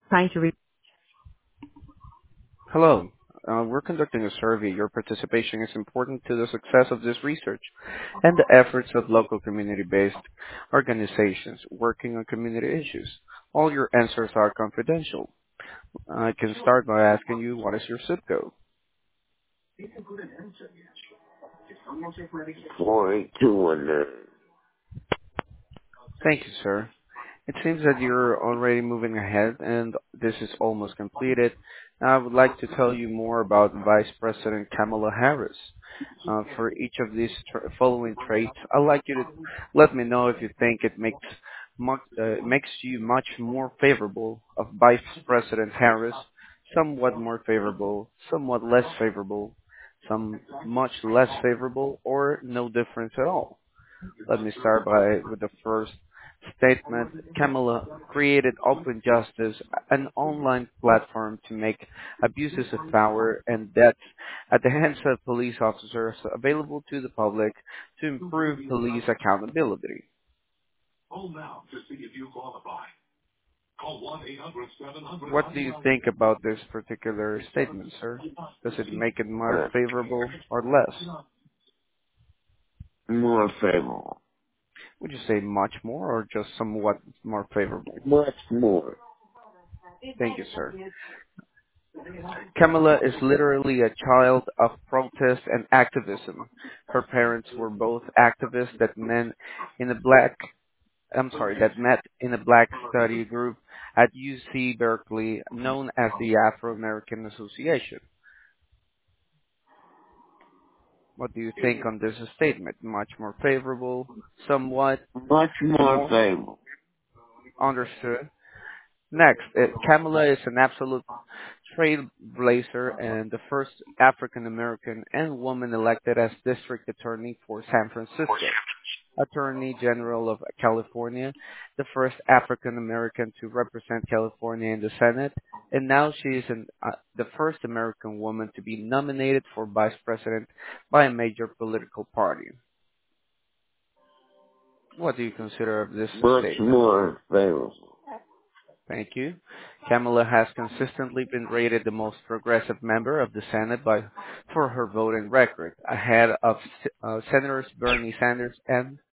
Trying to reach. Hello. We're conducting a survey. Your participation is important to the success of this research and the efforts of local community-based organizations working on community issues. All your answers are confidential. I can start by asking you, what is your zip code? 48219. Thank you, sir. It seems that you're already moving ahead and this is almost completed. I would like to tell you more about Vice President Kamala Harris. For each of these following traits, I'd like you to let me know if you think it makes you much more favorable of Vice President Harris, somewhat more favorable, somewhat less favorable, some much less favorable, or no difference at all. Let me start with the first statement. Kamala created Open Justice, an online platform to make abuses of power and deaths at the hands of police officers available to the public to improve police accountability. What do you think about this particular statement, sir? Does it make it more favorable or less? More favorable. Would you say much more or just somewhat more favorable? Much more. Thank you, sir. Kamala is literally a child of protest and activism. Her parents were both activists that met in a black study group at UC Berkeley known as the Afro-American Association. What do you think on this statement? Much more favorable, somewhat Much more more favorable. understood. Next, Kamala is an absolute trailblazer and the first African American and woman elected as district attorney for San Francisco, Attorney General of California, the first African American to represent California in the Senate, and now she is the first American woman to be nominated for vice president by a major political party. What do you consider of this Much statement? more favorable. Thank you. Kamala has consistently been rated the most progressive member of the Senate for her voting record, ahead of Senators Bernie Sanders and